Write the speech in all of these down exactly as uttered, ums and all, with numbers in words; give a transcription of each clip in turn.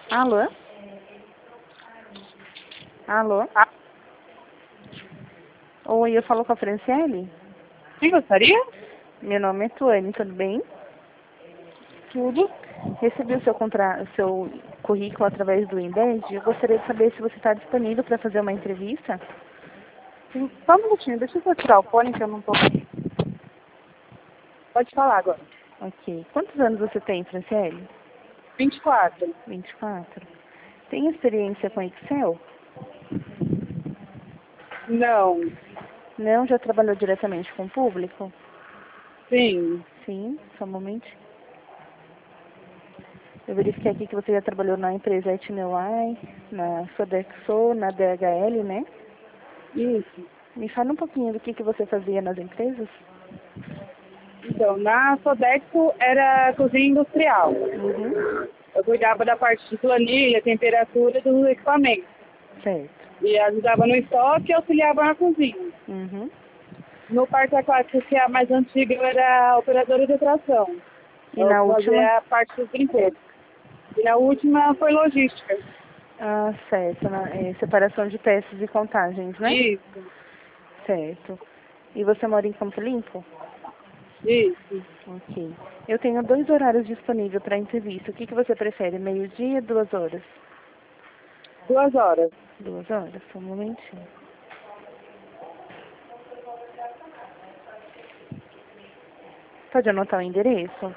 Alô? Alô? Ah, Oi, eu falo com a Franciele? sim, gostaria? Meu nome é Tuane, tudo bem? Tudo. Recebi o seu, contra... o seu currículo através do Indeed e eu gostaria de saber se você está disponível para fazer uma entrevista. Sim, só um minutinho, deixa eu só tirar o fone que eu não tô. Pode falar agora. Ok. Quantos anos você tem, Franciele? vinte e quatro. vinte e quatro. Tem experiência com Excel? Não. Não? Já trabalhou diretamente com o público? Sim. Sim, só um momento. Eu verifiquei aqui que você já trabalhou na empresa Etneway, na Sodexo, na D H L, né? Isso. Me fala um pouquinho do que, que você fazia nas empresas. Então, na Sodexo era cozinha industrial. Uhum. Eu cuidava da parte de planilha, temperatura dos equipamentos. Certo. E ajudava no estoque e auxiliava na cozinha. Uhum. No parque aquático, que é a mais antiga, eu era operadora de atração. E Eu na última? fazia a parte dos brinquedos. E na última foi logística. Ah, certo. Na, é, separação de peças e contagens, né? Isso, Certo. E você mora em Campo Limpo? isso. Ok. Eu tenho dois horários disponíveis para entrevista. O que, que você prefere? Meio-dia, duas horas? Duas horas. Duas horas, só um momentinho. Pode anotar o endereço?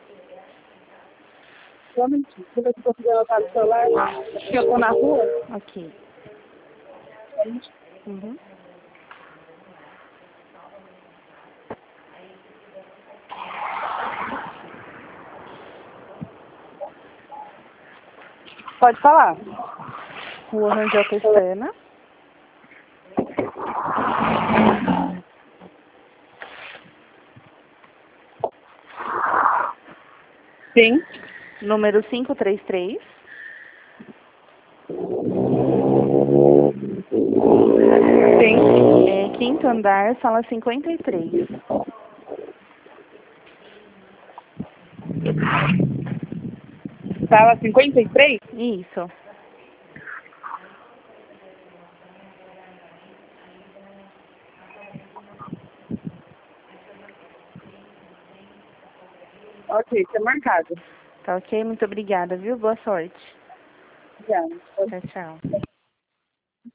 Só um minutinho. Deixa eu ver se eu consigo anotar no celular. Que eu tô na rua. Ok. Uhum. Pode falar. Rua Rangel Pestana. Sim. Número quinhentos e trinta e três. Sim. É, quinto andar, sala cinquenta e três. Sala cinquenta e três? Isso. Ok, tá marcado. Tá ok? Muito obrigada, viu? Boa sorte. Já. Tchau, tchau.